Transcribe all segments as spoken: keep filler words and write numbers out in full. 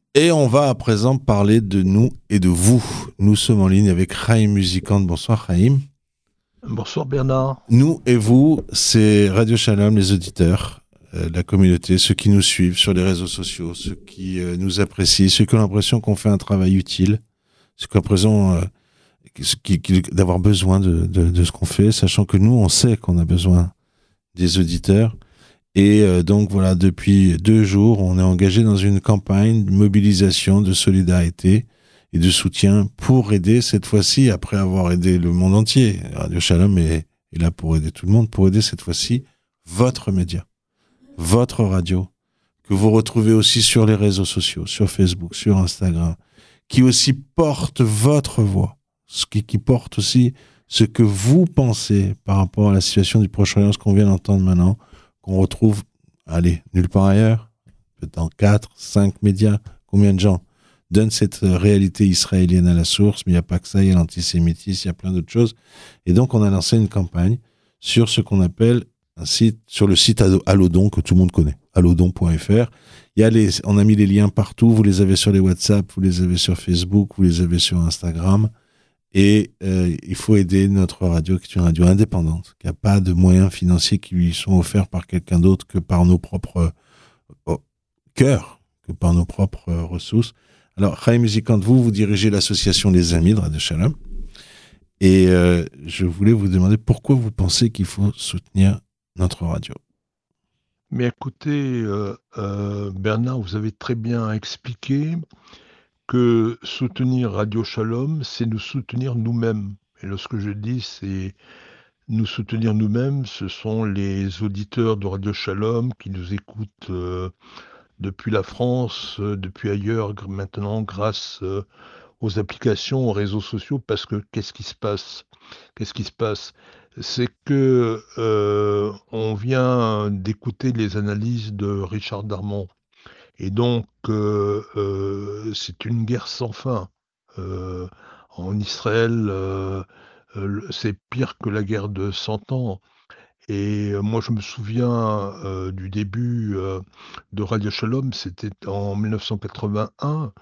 Et on va à présent parler de nous et de vous. Nous sommes en ligne avec Chaim Musicante. Bonsoir Chaim. Bonsoir Bernard. Nous et vous, c'est Radio Shalom, les auditeurs, euh, la communauté, ceux qui nous suivent sur les réseaux sociaux, ceux qui euh, nous apprécient, ceux qui ont l'impression qu'on fait un travail utile, ceux qui ont l'impression euh, qui, qui, d'avoir besoin de, de, de ce qu'on fait, sachant que nous, on sait qu'on a besoin des auditeurs. Et euh, donc voilà, depuis deux jours, on est engagé dans une campagne de mobilisation, de solidarité et de soutien pour aider cette fois-ci, après avoir aidé le monde entier. Radio Shalom est, est là pour aider tout le monde, pour aider cette fois-ci votre média, votre radio, que vous retrouvez aussi sur les réseaux sociaux, sur Facebook, sur Instagram, qui aussi porte votre voix, ce qui, qui porte aussi ce que vous pensez par rapport à la situation du Proche-Orient, ce qu'on vient d'entendre maintenant, qu'on retrouve, allez, nulle part ailleurs, peut-être dans quatre, cinq médias. Combien de gens donnent cette réalité israélienne à la source? Mais il n'y a pas que ça, il y a l'antisémitisme, il y a plein d'autres choses. Et donc, on a lancé une campagne sur ce qu'on appelle un site, sur le site Allodon, que tout le monde connaît, allodon point f r. Il y a les, on a mis les liens partout, vous les avez sur les WhatsApp, vous les avez sur Facebook, vous les avez sur Instagram. Et euh, il faut aider notre radio, qui est une radio indépendante, qui n'a pas de moyens financiers qui lui sont offerts par quelqu'un d'autre que par nos propres euh, cœurs, que par nos propres euh, ressources. Alors, Chaim Musicante, vous, vous dirigez l'association Les Amis de Radio Shalom. Et euh, je voulais vous demander pourquoi vous pensez qu'il faut soutenir notre radio. Mais écoutez, euh, euh, Bernard, vous avez très bien expliqué que soutenir Radio Shalom, c'est nous soutenir nous-mêmes. Et lorsque je dis c'est nous soutenir nous-mêmes, ce sont les auditeurs de Radio Shalom qui nous écoutent euh, depuis la France, euh, depuis ailleurs, maintenant grâce euh, aux applications, aux réseaux sociaux, parce que qu'est-ce qui se passe? Qu'est-ce qui se passe? C'est que euh, on vient d'écouter les analyses de Richard Darmon. Et donc, euh, euh, c'est une guerre sans fin. Euh, en Israël, euh, euh, c'est pire que la guerre de Cent Ans. Et euh, moi, je me souviens euh, du début euh, de Radio Shalom, c'était en mille neuf cent quatre-vingt-un,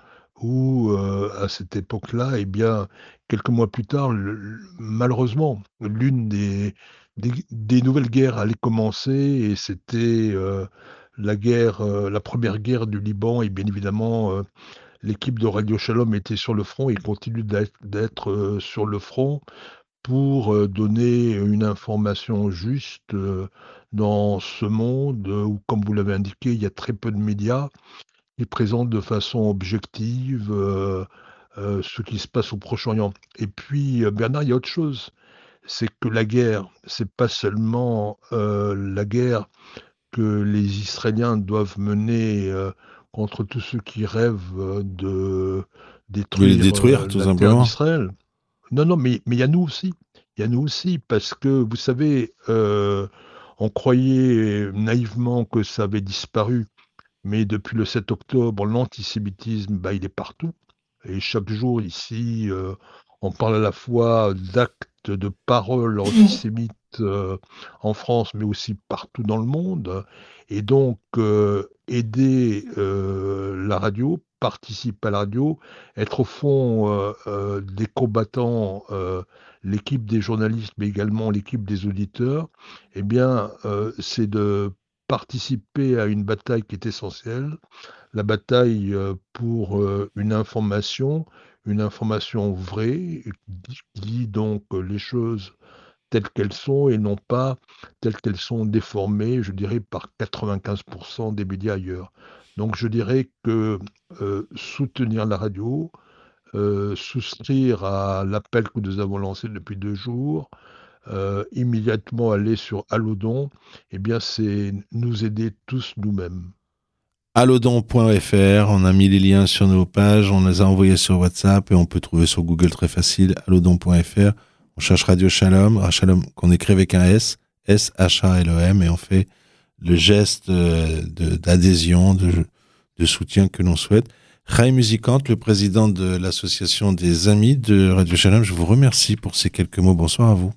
où euh, à cette époque-là, eh bien, quelques mois plus tard, le- malheureusement, l'une des, des, des nouvelles guerres allait commencer, et c'était euh, la guerre, euh, la première guerre du Liban, et bien évidemment, euh, l'équipe de Radio Shalom était sur le front et continue d'être d'être, euh, sur le front pour euh, donner une information juste euh, dans ce monde euh, où, comme vous l'avez indiqué, il y a très peu de médias qui présentent de façon objective euh, euh, ce qui se passe au Proche-Orient. Et puis, euh, Bernard, il y a autre chose, c'est que la guerre, c'est pas seulement euh, la guerre que les Israéliens doivent mener euh, contre tous ceux qui rêvent euh, de De les détruire détruire, euh, tout la terre simplement. d'Israël. Non, non, mais mais il y a nous aussi. Il y a nous aussi parce que vous savez, heu, on croyait naïvement que ça avait disparu, mais depuis le sept octobre, l'antisémitisme, bah, il est partout et chaque jour ici, heu, on parle à la fois d'actes, de paroles antisémites, heu, en France, mais aussi partout dans le monde et donc heu, aider, heu, la radio, participer à la radio, être au fond, heu heu, des combattants, heu, l'équipe des journalistes, mais également l'équipe des auditeurs, eh bien, heu, c'est de participer à une bataille qui est essentielle, la bataille euh, pour euh, une information, une information vraie, qui dit donc euh, les choses telles qu'elles sont et non pas telles qu'elles sont déformées, je dirais, par quatre-vingt-quinze pour cent des médias ailleurs. Donc je dirais que euh, soutenir la radio, euh, souscrire à l'appel que nous avons lancé depuis deux jours, euh, immédiatement aller sur Allodon, eh bien c'est nous aider tous nous-mêmes. allodon point f r, on a mis les liens sur nos pages, on les a envoyés sur WhatsApp et on peut trouver sur Google très facile, allodon point f r. On cherche Radio Shalom, Radio Shalom qu'on écrit avec un S, S H A L O M, et on fait le geste euh, de, d'adhésion, de, de soutien que l'on souhaite. Chaim Musicante, le président de l'association des Amis de Radio Shalom, je vous remercie pour ces quelques mots. Bonsoir à vous.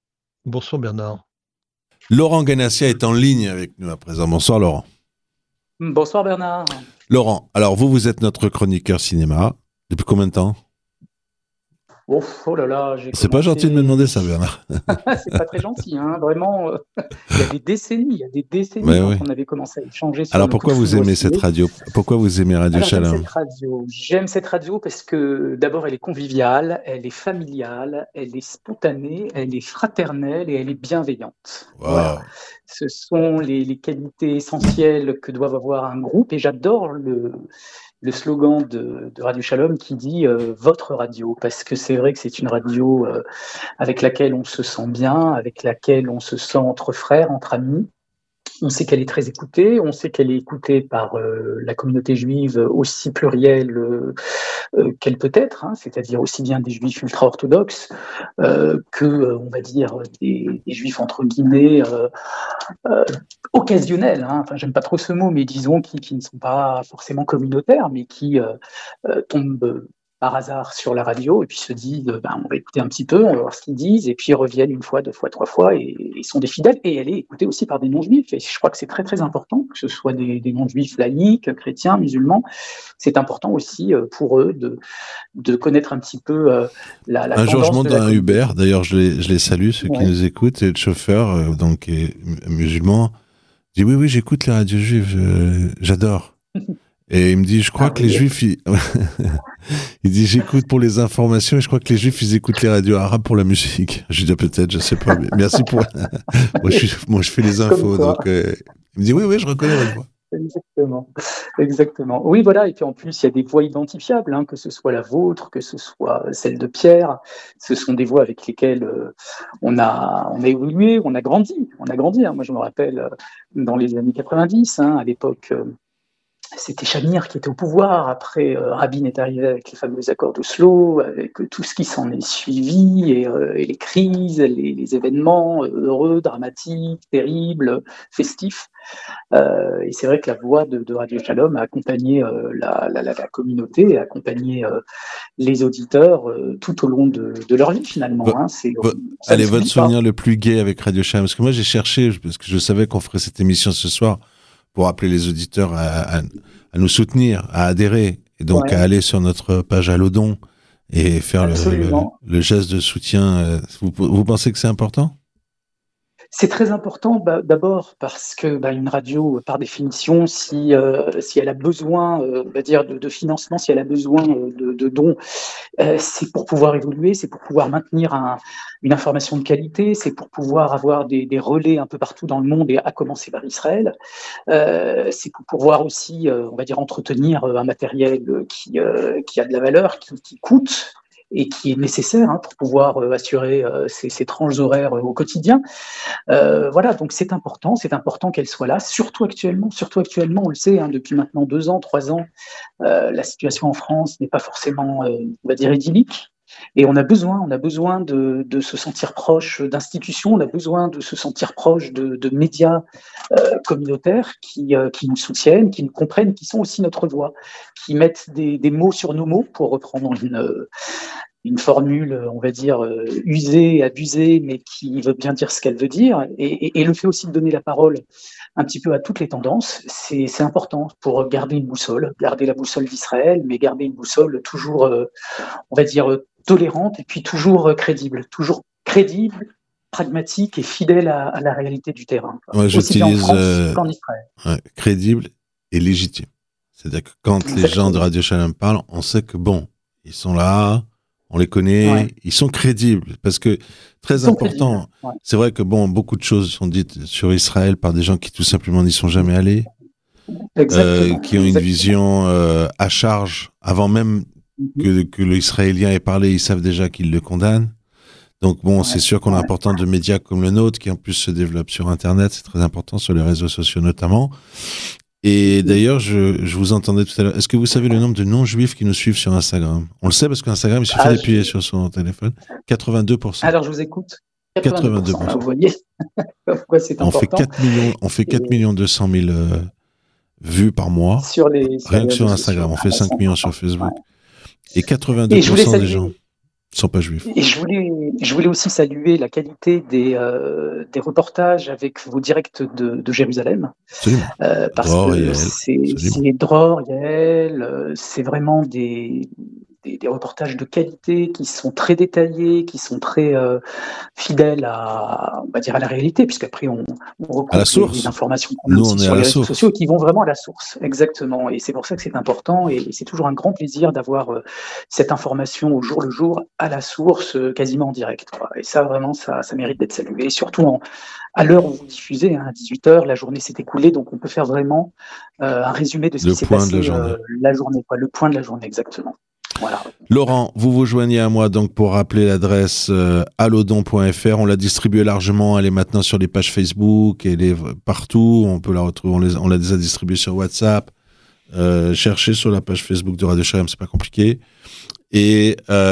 Bonsoir Bernard. Laurent Ganassia est en ligne avec nous à présent. Bonsoir Laurent. Bonsoir Bernard. Laurent, alors vous, vous êtes notre chroniqueur cinéma. Depuis combien de temps? Oh, oh là là, j'ai C'est pas commencé. gentil de me demander ça, Bernard. C'est pas très gentil, hein, vraiment. euh, Il y a des décennies, il y a des décennies Ouais, hein, ouais. qu'on avait commencé à échanger sur Alors nos coups pourquoi de vous foudre aimez ciné. cette radio? Pourquoi vous aimez Radio Alors j'aime Shalom? cette radio. J'aime cette radio parce que d'abord elle est conviviale, elle est familiale, elle est spontanée, elle est fraternelle et elle est bienveillante. Voilà. Wow. Ce sont les, les qualités essentielles que doivent avoir un groupe et j'adore le, le slogan de, de Radio Shalom qui dit euh, votre radio, parce que c'est vrai que c'est une radio euh, avec laquelle on se sent bien, avec laquelle on se sent entre frères, entre amis. On sait qu'elle est très écoutée, on sait qu'elle est écoutée par euh, la communauté juive aussi plurielle euh, euh, qu'elle peut être, hein, c'est-à-dire aussi bien des juifs ultra-orthodoxes euh, que, euh, on va dire, des, des juifs entre guillemets euh, euh, occasionnels. Hein. Enfin, j'aime pas trop ce mot, mais disons qui, qui ne sont pas forcément communautaires, mais qui euh, euh, tombent euh, par hasard sur la radio et puis se disent euh, ben, on va écouter un petit peu, on va voir ce qu'ils disent, et puis ils reviennent une fois, deux fois, trois fois, et ils sont des fidèles, et elle est écoutée aussi par des non-juifs, et je crois que c'est très très important, que ce soit des, des non-juifs laïcs, chrétiens, musulmans, c'est important aussi euh, pour eux de, de connaître un petit peu euh, la, la Un jour, je tendance monte de la dans un communauté. Uber. D'ailleurs, je les, je les salue, ceux qui Ouais. nous écoutent. Et le chauffeur, euh, donc, est mu- musulman, dit oui, oui, j'écoute les radios juives, je- j'adore. Et il me dit, je crois Ah que les oui, juifs, ils... il dit, j'écoute pour les informations et je crois que les juifs, ils écoutent les radios arabes pour la musique. Je dis, ah, peut-être, je sais pas. Mais merci pour. moi, je suis... moi, je fais les comme infos. quoi. Donc, euh, il me dit, oui, oui, je reconnais votre voix. Exactement, exactement. Oui, voilà. Et puis en plus, il y a des voix identifiables, hein, que ce soit la vôtre, que ce soit celle de Pierre. Ce sont des voix avec lesquelles euh, on a, on a évolué, on a grandi, on a grandi. Hein. Moi, je me rappelle euh, dans les années quatre-vingt-dix, hein, à l'époque. Euh, C'était Shamir qui était au pouvoir. Après, euh, Rabin est arrivé avec les fameux accords d'Oslo, avec euh, tout ce qui s'en est suivi, et, euh, et les crises, les, les événements euh, heureux, dramatiques, terribles, festifs. Euh, et c'est vrai que la voix de, de Radio Shalom a accompagné euh, la, la, la, la communauté, a accompagné euh, les auditeurs euh, tout au long de, de leur vie, finalement. Vo- Hein. C'est, vo- ça ne Allez, votre s'oublie pas. souvenir le plus gai avec Radio Shalom? Parce que moi, j'ai cherché, parce que je savais qu'on ferait cette émission ce soir, pour appeler les auditeurs à, à, à nous soutenir, à adhérer, et donc Ouais, à aller sur notre page Allodon et faire le, le, absolument. le geste de soutien. Vous, vous pensez que c'est important? C'est très important, bah, d'abord parce que bah, une radio, par définition, si, euh, si elle a besoin, euh, on va dire, de, de financement, si elle a besoin euh, de, de dons, euh, c'est pour pouvoir évoluer, c'est pour pouvoir maintenir un, une information de qualité, c'est pour pouvoir avoir des, des relais un peu partout dans le monde, et à commencer par Israël. Euh, c'est pour pouvoir aussi, euh, on va dire, entretenir euh, un matériel euh, qui, euh, qui a de la valeur, qui, qui coûte et qui est nécessaire hein, pour pouvoir euh, assurer euh, ces, ces tranches horaires euh, au quotidien. Euh, voilà, donc c'est important, c'est important qu'elle soit là, surtout actuellement, surtout actuellement, on le sait, hein, depuis maintenant deux ans, trois ans, euh, la situation en France n'est pas forcément, euh, on va dire, idyllique. Et on a besoin, on a besoin de, de se sentir proche d'institutions, on a besoin de se sentir proche de, de médias euh, communautaires qui, euh, qui nous soutiennent, qui nous comprennent, qui sont aussi notre voix, qui mettent des, des mots sur nos mots, pour reprendre une, une formule, on va dire, euh, usée, abusée, mais qui veut bien dire ce qu'elle veut dire. Et, et, et le fait aussi de donner la parole un petit peu à toutes les tendances, c'est, c'est important pour garder une boussole, garder la boussole d'Israël, mais garder une boussole toujours, euh, on va dire, euh, tolérante et puis toujours euh, crédible, toujours crédible, pragmatique et fidèle à, à la réalité du terrain, quoi. Moi, Aussi bien en j'utilise France euh, qu'en Israël. ouais, crédible et légitime. C'est-à-dire que quand les gens de Exactement. Radio Shalom parlent, on sait que bon, ils sont là, on les connaît, Ouais. ils sont crédibles. Parce que, Ils très sont important, crédibles. Ouais. c'est vrai que bon, beaucoup de choses sont dites sur Israël par des gens qui tout simplement n'y sont jamais allés, euh, Exactement. qui ont une Exactement. vision euh, à charge, avant même Mhm. que, que l'Israélien ait parlé, ils savent déjà qu'il le condamne. Donc bon, Ouais. c'est sûr qu'on est Ouais. important de médias comme le nôtre, qui en plus se développent sur Internet, c'est très important, sur les réseaux sociaux notamment. Et d'ailleurs, je, je vous entendais tout à l'heure, est-ce que vous savez le nombre de non-juifs qui nous suivent sur Instagram? On le sait parce qu'Instagram, il suffit Ah, d'appuyer je... sur son téléphone. quatre-vingt-deux pour cent. Alors, je vous écoute. quatre-vingt-deux pour cent, là, vous quatre-vingt-deux pour cent. voyez pourquoi c'est On fait important. quatre millions, on fait quatre Et millions deux cent mille euh, vues par mois, sur les, sur rien les que sur réseaux Instagram. sociaux. On fait Ah, cinq c'est millions sur important. Ouais. Facebook. Et Et je voulais quatre-vingt-deux pour cent des gens. saluer, Ils sont pas juifs. Et je voulais, je voulais aussi saluer la qualité des, euh, des reportages avec vos directs de, de Jérusalem. Absolument. Euh, parce Dror et que Yael, c'est, absolument. c'est Dror, Yael, euh, c'est vraiment des, des, des reportages de qualité qui sont très détaillés, qui sont très euh, fidèles à, on va dire, à la réalité, puisqu'après on, on À la recoupe les, les source. informations qu'on a Nous, aussi on est sur à les la réseaux source. sociaux, qui vont vraiment à la source. Exactement. Et c'est pour ça que c'est important, et c'est toujours un grand plaisir d'avoir euh, cette information au jour le jour, à la source, euh, quasiment en direct, quoi. Et ça, vraiment, ça, ça mérite d'être salué. Et surtout en, à l'heure où vous diffusez, hein, à dix-huit heures, la journée s'est écoulée, donc on peut faire vraiment euh, un résumé de ce Le qui s'est point de la passé journée. euh, la journée, quoi, le point de la journée, exactement. Voilà. Laurent, vous vous joignez à moi donc pour rappeler l'adresse euh, allodon point f r. On l'a distribuée largement, elle est maintenant sur les pages Facebook, elle est partout, on peut la retrouver, on, les, on l'a déjà distribuée sur WhatsApp. Euh, cherchez sur la page Facebook de Radio Shalom, c'est pas compliqué. Et,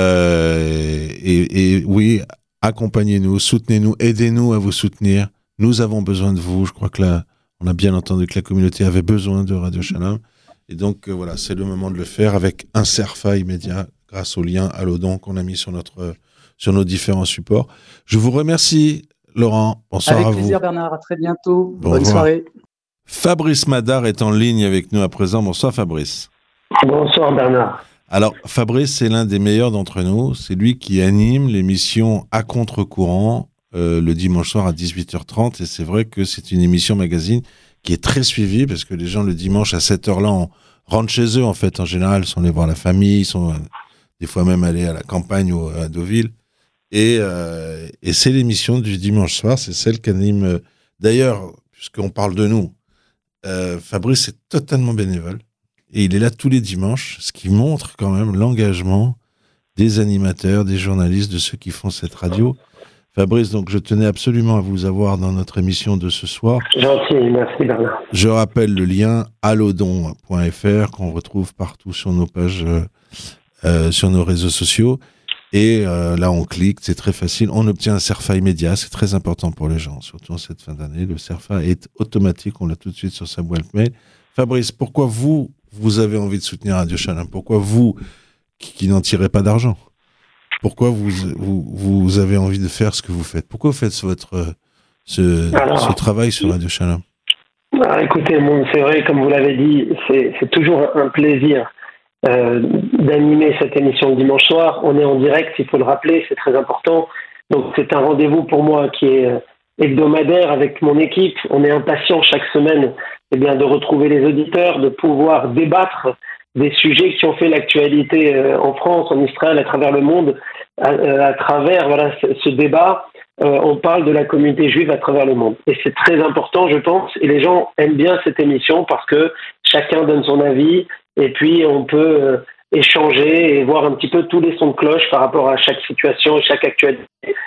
euh, et, et oui, accompagnez-nous, soutenez-nous, aidez-nous à vous soutenir. Nous avons besoin de vous. Je crois que là, on a bien entendu que la communauté avait besoin de Radio Shalom. Et donc, euh, voilà, c'est le moment de le faire avec un CERFA immédiat grâce au lien Allodon qu'on a mis sur, notre, sur nos différents supports. Je vous remercie, Laurent. Bonsoir avec à plaisir, vous. Bernard. À très bientôt. Bon Bonne revoir. soirée. Fabrice Madar est en ligne avec nous à présent. Bonsoir, Fabrice. Bonsoir, Bernard. Alors, Fabrice, c'est l'un des meilleurs d'entre nous. C'est lui qui anime l'émission À contre-courant euh, le dimanche soir à dix-huit heures trente. Et c'est vrai que c'est une émission magazine qui est très suivie parce que les gens, le dimanche à cette heure-là, on rentre chez eux, en fait, en général. Ils sont allés voir la famille, ils sont euh, des fois même allés à la campagne ou à Deauville. Et, euh, et c'est l'émission du dimanche soir. C'est celle qu'anime... Euh, d'ailleurs, puisqu'on parle de nous, euh, Fabrice est totalement bénévole. Et il est là tous les dimanches, ce qui montre quand même l'engagement des animateurs, des journalistes, de ceux qui font cette radio. Fabrice, donc je tenais absolument à vous avoir dans notre émission de ce soir. Gentil, merci Bernard. Je rappelle le lien allodon point f r qu'on retrouve partout sur nos pages, euh, euh, sur nos réseaux sociaux. Et euh, là, on clique, c'est très facile. On obtient un CERFA immédiat, c'est très important pour les gens, surtout en cette fin d'année. Le CERFA est automatique, on l'a tout de suite sur sa boîte mail. Fabrice, pourquoi vous, vous avez envie de soutenir Radio Shalom? Pourquoi vous, qui, qui n'en tirez pas d'argent? Pourquoi vous, vous, vous avez envie de faire ce que vous faites? Pourquoi vous faites votre, ce, Alors, ce travail sur Radio Shalom? bah, écoutez, bon, c'est vrai, comme vous l'avez dit, c'est, c'est toujours un plaisir euh, d'animer cette émission le dimanche soir. On est en direct, il faut le rappeler, c'est très important. Donc c'est un rendez-vous pour moi qui est euh, hebdomadaire avec mon équipe. On est impatient chaque semaine eh bien, de retrouver les auditeurs, de pouvoir débattre des sujets qui ont fait l'actualité euh, en France, en Israël, à travers le monde. À, euh, à travers voilà, ce, ce débat, euh, on parle de la communauté juive à travers le monde. Et c'est très important, je pense, et les gens aiment bien cette émission parce que chacun donne son avis et puis on peut euh, échanger et voir un petit peu tous les sons de cloche par rapport à chaque situation et chaque actualité.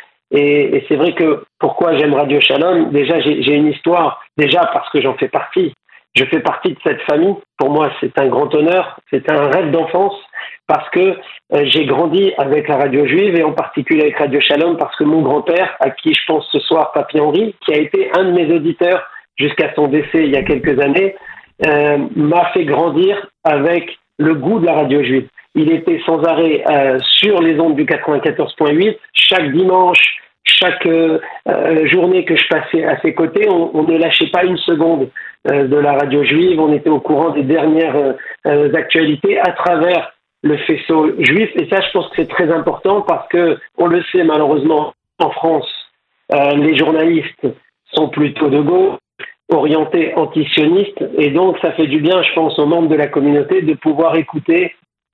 Et, et c'est vrai que pourquoi j'aime Radio Shalom, déjà j'ai, j'ai une histoire, déjà parce que j'en fais partie. Je fais partie de cette famille. Pour moi, c'est un grand honneur, c'est un rêve d'enfance parce que euh, j'ai grandi avec la radio juive et en particulier avec Radio Shalom parce que mon grand-père, à qui je pense ce soir, Papy Henri, qui a été un de mes auditeurs jusqu'à son décès il y a quelques années, euh, m'a fait grandir avec le goût de la radio juive. Il était sans arrêt euh, sur les ondes du quatre-vingt-quatorze point huit, chaque dimanche, chaque euh, euh, journée que je passais à ses côtés, on, on ne lâchait pas une seconde euh, de la radio juive, on était au courant des dernières euh, euh, actualités à travers le faisceau juif, et ça je pense que c'est très important parce que, on le sait malheureusement, en France, euh, les journalistes sont plutôt de gauche, orientés antisionistes, et donc ça fait du bien, je pense, aux membres de la communauté de pouvoir écouter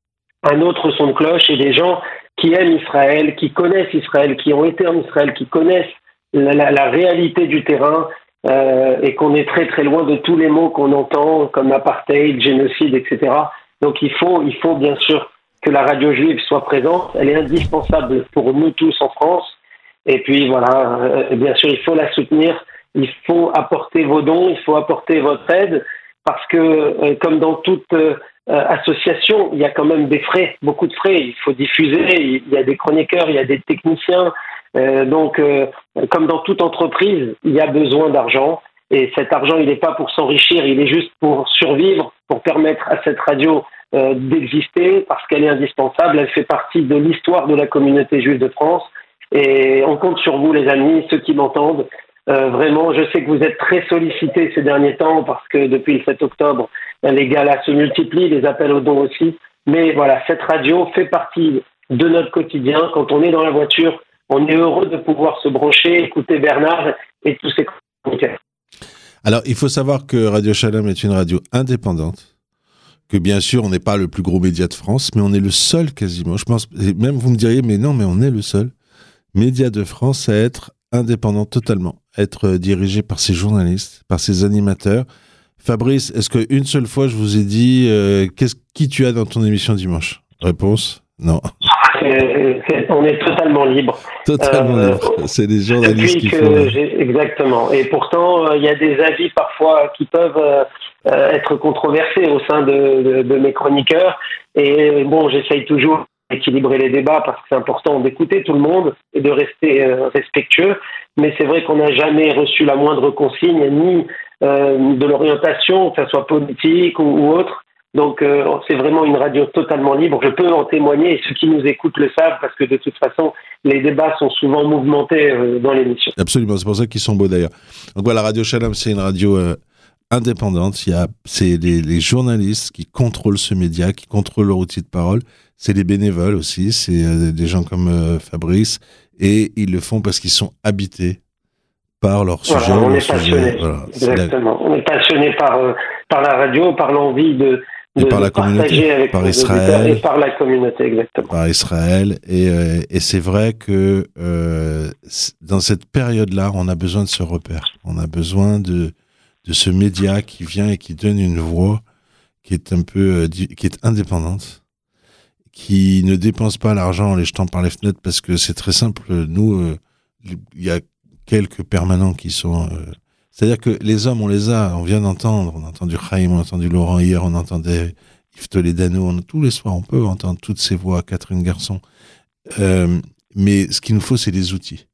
un autre son de cloche et des gens qui aiment Israël, qui connaissent Israël, qui ont été en Israël, qui connaissent la, la, la réalité du terrain euh, et qu'on est très très loin de tous les mots qu'on entend comme apartheid, génocide, et cetera. Donc il faut, il faut bien sûr que la radio juive soit présente. Elle est indispensable pour nous tous en France. Et puis voilà, euh, bien sûr, il faut la soutenir. Il faut apporter vos dons, il faut apporter votre aide parce que euh, comme dans toute euh, Euh, association, il y a quand même des frais, beaucoup de frais. Il faut diffuser, il y a des chroniqueurs, il y a des techniciens. Euh, donc, euh, comme dans toute entreprise, il y a besoin d'argent. Et cet argent, il n'est pas pour s'enrichir, il est juste pour survivre, pour permettre à cette radio euh, d'exister, parce qu'elle est indispensable. Elle fait partie de l'histoire de la communauté juive de France. Et on compte sur vous, les amis, ceux qui m'entendent. Euh, vraiment, je sais que vous êtes très sollicités ces derniers temps, parce que depuis le sept octobre, les galas se multiplient, les appels aux dons aussi. Mais voilà, cette radio fait partie de notre quotidien. Quand on est dans la voiture, on est heureux de pouvoir se brancher, écouter Bernard et tous ses chroniqueurs. Alors, il faut savoir que Radio Shalom est une radio indépendante, que bien sûr, on n'est pas le plus gros média de France, mais on est le seul quasiment. Je pense, et même vous me diriez, mais non, mais on est le seul média de France à être indépendant totalement, à être dirigé par ses journalistes, par ses animateurs. Fabrice, est-ce qu'une seule fois, je vous ai dit, euh, qu'est-ce, qui tu as dans ton émission dimanche ? Réponse ? Non. C'est, c'est, on est totalement libre. Totalement euh, libre. C'est les journalistes qui que font. J'ai, exactement. Et pourtant, il euh, y a des avis parfois qui peuvent euh, être controversés au sein de, de, de mes chroniqueurs. Et bon, j'essaye toujours d'équilibrer les débats parce que c'est important d'écouter tout le monde et de rester euh, respectueux. Mais c'est vrai qu'on n'a jamais reçu la moindre consigne, ni euh, de l'orientation, que ce soit politique ou, ou autre. Donc, euh, c'est vraiment une radio totalement libre. Je peux en témoigner et ceux qui nous écoutent le savent parce que de toute façon, les débats sont souvent mouvementés euh, dans l'émission. Absolument, c'est pour ça qu'ils sont beaux d'ailleurs. Donc voilà, Radio Shalom, c'est une radio euh, indépendante. Il y a, c'est les, les journalistes qui contrôlent ce média, qui contrôlent leur outil de parole. C'est les bénévoles aussi, c'est euh, des gens comme euh, Fabrice. Et ils le font parce qu'ils sont habités par leur sujet. Voilà, on leur est passionnés, voilà, exactement. La... On est passionnés par, euh, par la radio, par l'envie de... Et de, par la de communauté, avec par Israël, et par la communauté, exactement. Par Israël, et, euh, et c'est vrai que euh, dans cette période-là, on a besoin de ce repère. On a besoin de de ce média qui vient et qui donne une voix qui est un peu euh, qui est indépendante, qui ne dépense pas l'argent en les jetant par les fenêtres, parce que c'est très simple. Nous, euh, il y a quelques permanents qui sont euh, c'est-à-dire que les hommes, on les a, on vient d'entendre, on a entendu Chaim, on a entendu Laurent hier, on entendait Yves Toledano, on, tous les soirs, on peut entendre toutes ces voix, Catherine Garçon. Euh, mais ce qu'il nous faut, c'est des outils.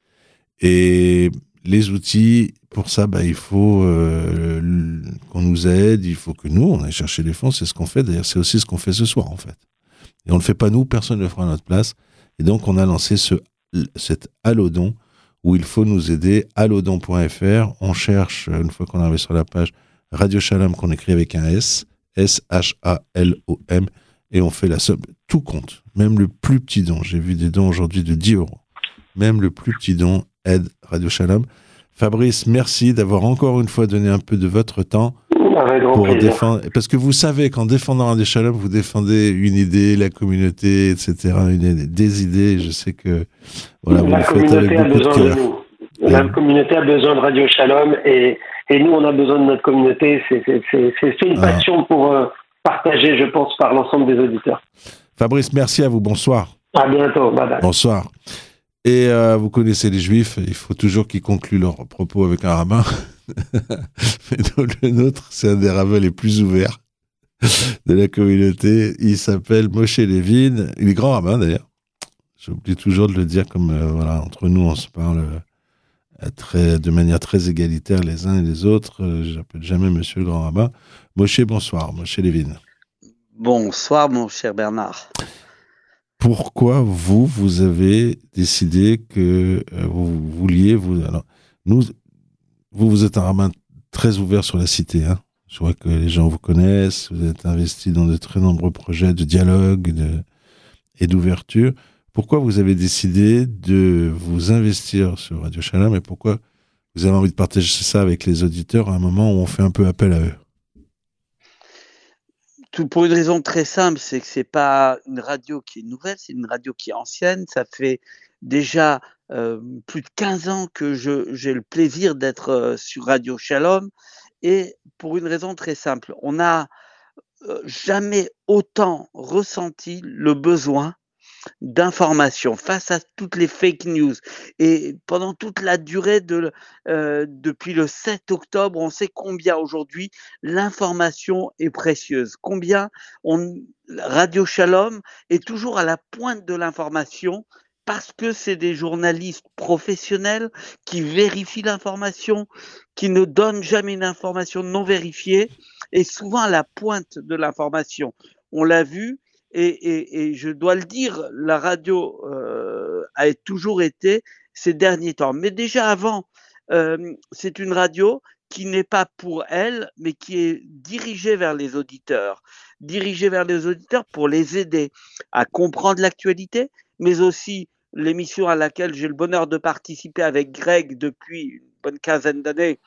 Et les outils, pour ça, bah, il faut euh, qu'on nous aide, il faut que nous, on aille chercher les fonds, c'est ce qu'on fait. D'ailleurs, c'est aussi ce qu'on fait ce soir, en fait. Et on ne le fait pas nous, personne ne le fera à notre place. Et donc, on a lancé ce, cet Allodon, où il faut nous aider, allodon point f r. On cherche, une fois qu'on est arrivé sur la page, Radio Shalom, qu'on écrit avec un S, S H A L O M, et on fait la somme. Tout compte, même le plus petit don. J'ai vu des dons aujourd'hui de dix euros. Même le plus petit don aide Radio Shalom. Fabrice, merci d'avoir encore une fois donné un peu de votre temps pour défendre. Parce que vous savez qu'en défendant Radio Shalom, vous défendez une idée, la communauté, et cetera. Une, des idées. Je sais que voilà, vous la le faites avec beaucoup de cœur. De la communauté a besoin de Radio Shalom et, et nous, on a besoin de notre communauté. C'est, c'est, c'est, c'est une passion ah. pour euh, partager, je pense, par l'ensemble des auditeurs. Fabrice, merci à vous. Bonsoir. À bientôt. Bye bye. Bonsoir. Et euh, vous connaissez les Juifs, il faut toujours qu'ils concluent leurs propos avec un rabbin. Mais donc, le nôtre, c'est un des rabbins les plus ouverts de la communauté. Il s'appelle Moshe Levin. Il est grand rabbin d'ailleurs. J'oublie toujours de le dire, comme euh, voilà, entre nous, on se parle euh, très, de manière très égalitaire les uns et les autres. Euh, j'appelle jamais Monsieur le grand rabbin. Moshe, bonsoir. Moshe Levin. Bonsoir, mon cher Bernard. Pourquoi vous, vous avez décidé que euh, vous vouliez, vous, alors, nous, vous, vous êtes un rabbin très ouvert sur la cité, hein. Je vois que les gens vous connaissent, vous êtes investi dans de très nombreux projets de dialogue de, et d'ouverture. Pourquoi vous avez décidé de vous investir sur Radio Shalom et pourquoi vous avez envie de partager ça avec les auditeurs à un moment où on fait un peu appel à eux? Tout pour une raison très simple, c'est que c'est pas une radio qui est nouvelle, c'est une radio qui est ancienne. Ça fait déjà euh, plus de quinze ans que je, j'ai le plaisir d'être euh, sur Radio Shalom, et pour une raison très simple, on n'a euh, jamais autant ressenti le besoin d'information face à toutes les fake news. Et pendant toute la durée de euh, depuis le sept octobre, on sait combien aujourd'hui l'information est précieuse, combien on, Radio Shalom est toujours à la pointe de l'information parce que c'est des journalistes professionnels qui vérifient l'information, qui ne donnent jamais une information non vérifiée, et souvent à la pointe de l'information. On l'a vu, et, et, et je dois le dire, la radio euh, a toujours été ces derniers temps. Mais déjà avant, euh, c'est une radio qui n'est pas pour elle, mais qui est dirigée vers les auditeurs. Dirigée vers les auditeurs pour les aider à comprendre l'actualité, mais aussi l'émission à laquelle j'ai le bonheur de participer avec Greg depuis une bonne quinzaine d'années,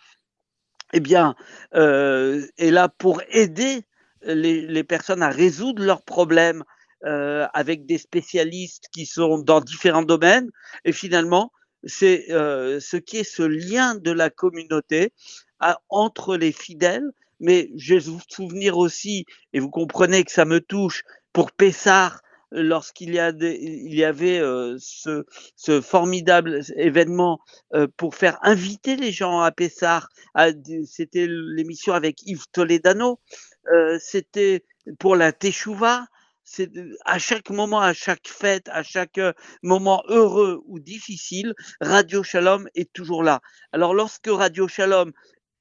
eh bien, euh, est là pour aider les, les personnes à résoudre leurs problèmes euh, avec des spécialistes qui sont dans différents domaines. Et finalement, c'est euh, ce qui est ce lien de la communauté à, entre les fidèles. Mais je vais vous souvenir aussi, et vous comprenez que ça me touche, pour Pessar, lorsqu'il y, a des, il y avait euh, ce, ce formidable événement euh, pour faire inviter les gens à Pessar, à, c'était l'émission avec Yves Toledano, euh, c'était pour la Teshuvah. C'est à chaque moment, à chaque fête, à chaque moment heureux ou difficile, Radio Shalom est toujours là. Alors lorsque Radio Shalom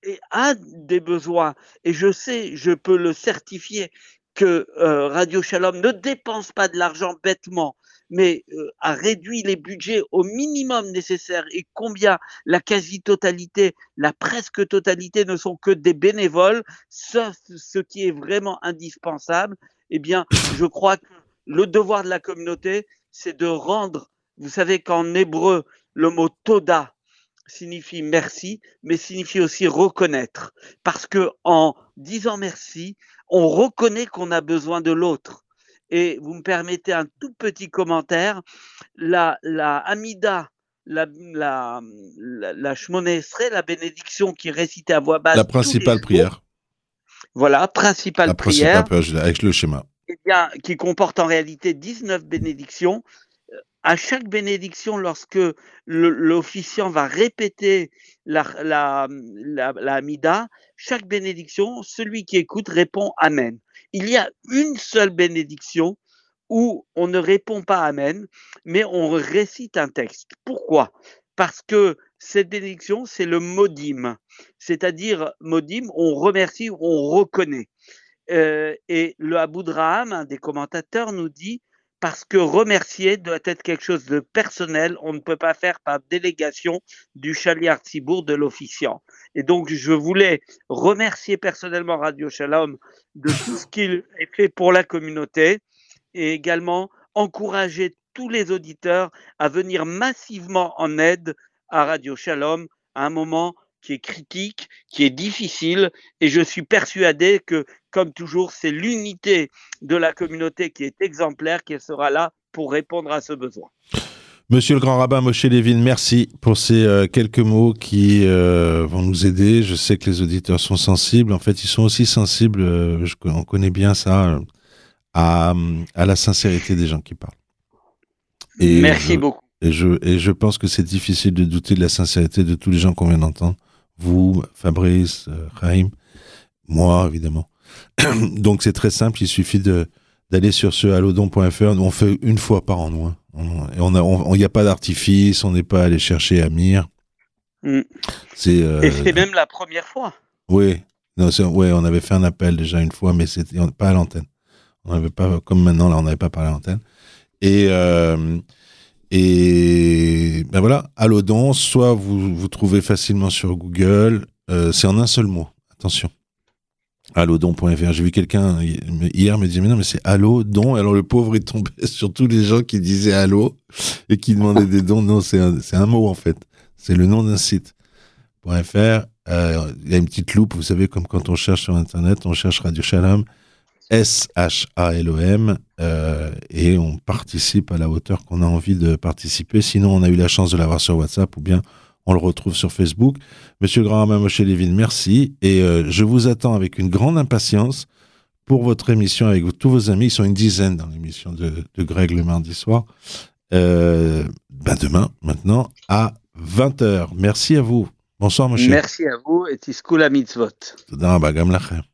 a des besoins, et je sais, je peux le certifier, que euh, Radio Shalom ne dépense pas de l'argent bêtement, mais euh, a réduit les budgets au minimum nécessaire, et combien la quasi-totalité, la presque totalité ne sont que des bénévoles, sauf ce qui est vraiment indispensable, eh bien, je crois que le devoir de la communauté, c'est de rendre, vous savez qu'en hébreu, le mot toda signifie merci, mais signifie aussi reconnaître. Parce que en disant merci, on reconnaît qu'on a besoin de l'autre. Et vous me permettez un tout petit commentaire. La, la Amida, la, la, la, la Shmoneh Esrei, la bénédiction qui est récitée à voix basse. La principale jours, prière. Voilà, principale la prière. Principale prière, avec le schéma. Eh bien, qui comporte en réalité dix-neuf bénédictions. À chaque bénédiction, lorsque le, l'officiant va répéter la, la, la, la Amida, chaque bénédiction, celui qui écoute répond Amen. Il y a une seule bénédiction où on ne répond pas Amen, mais on récite un texte. Pourquoi ? Parce que cette bénédiction, c'est le modim, c'est-à-dire modim, on remercie, on reconnaît. Euh, et le Aboudraham, un des commentateurs, nous dit parce que remercier doit être quelque chose de personnel, on ne peut pas faire par délégation du Shaliach Tzibour, de l'officiant. Et donc, je voulais remercier personnellement Radio Shalom de tout ce qu'il a fait pour la communauté, et également encourager tous les auditeurs à venir massivement en aide à Radio Shalom à un moment qui est critique, qui est difficile, et je suis persuadé que, comme toujours, c'est l'unité de la communauté qui est exemplaire, qui sera là pour répondre à ce besoin. Monsieur le grand rabbin Moshe Levin, merci pour ces euh, quelques mots qui euh, vont nous aider. Je sais que les auditeurs sont sensibles. En fait, ils sont aussi sensibles, euh, je, on connaît bien ça, euh, à, à la sincérité des gens qui parlent. Et merci je, beaucoup. Et je, et je pense que c'est difficile de douter de la sincérité de tous les gens qu'on vient d'entendre. Vous, Fabrice, euh, Chaim, moi, évidemment. Donc, c'est très simple. Il suffit de, d'aller sur ce allodon point f r. On fait une fois par an, nous. Hein. On, et on a, on, y a pas d'artifice. On n'est pas allé chercher Amir. Mm. C'est, euh, et c'est même la première fois. Oui. Non, c'est, ouais, on avait fait un appel déjà une fois, mais c'était pas à l'antenne. On n'avait pas, comme maintenant, là, on n'avait pas parlé à l'antenne. Et, euh, Et ben voilà, Allodon, soit vous vous trouvez facilement sur Google, euh, c'est en un seul mot, attention. allodon point f r. J'ai vu quelqu'un hier me dire mais non mais c'est Allodon. Alors le pauvre est tombé sur tous les gens qui disaient Allo et qui demandaient des dons. Non, c'est un, c'est un mot en fait. C'est le nom d'un site. .fr. Euh, il y a une petite loupe, vous savez, comme quand on cherche sur Internet, on cherche Radio Shalom. S H A L O M euh, et on participe à la hauteur qu'on a envie de participer. Sinon, on a eu la chance de l'avoir sur WhatsApp ou bien on le retrouve sur Facebook. Monsieur le grand rabbin Moshe Levin, merci. Et euh, je vous attends avec une grande impatience pour votre émission avec vous, tous vos amis. Ils sont une dizaine dans l'émission de, de Greg le mardi soir. Euh, ben demain, maintenant, à vingt heures. Merci à vous. Bonsoir, Moshe. Merci à vous et Tiskul HaMitzvot. Toda rabba, gam lachem.